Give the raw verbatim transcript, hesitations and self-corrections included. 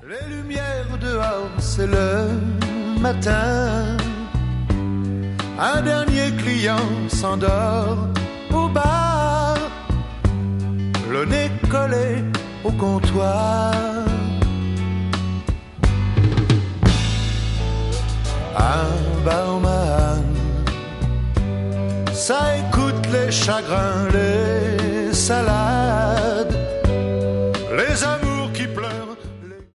Les lumières dehors, c'est le matin. Un dernier client s'endort au bar, le nez collé au comptoir. Un barman, ça écoute les chagrins, les salades.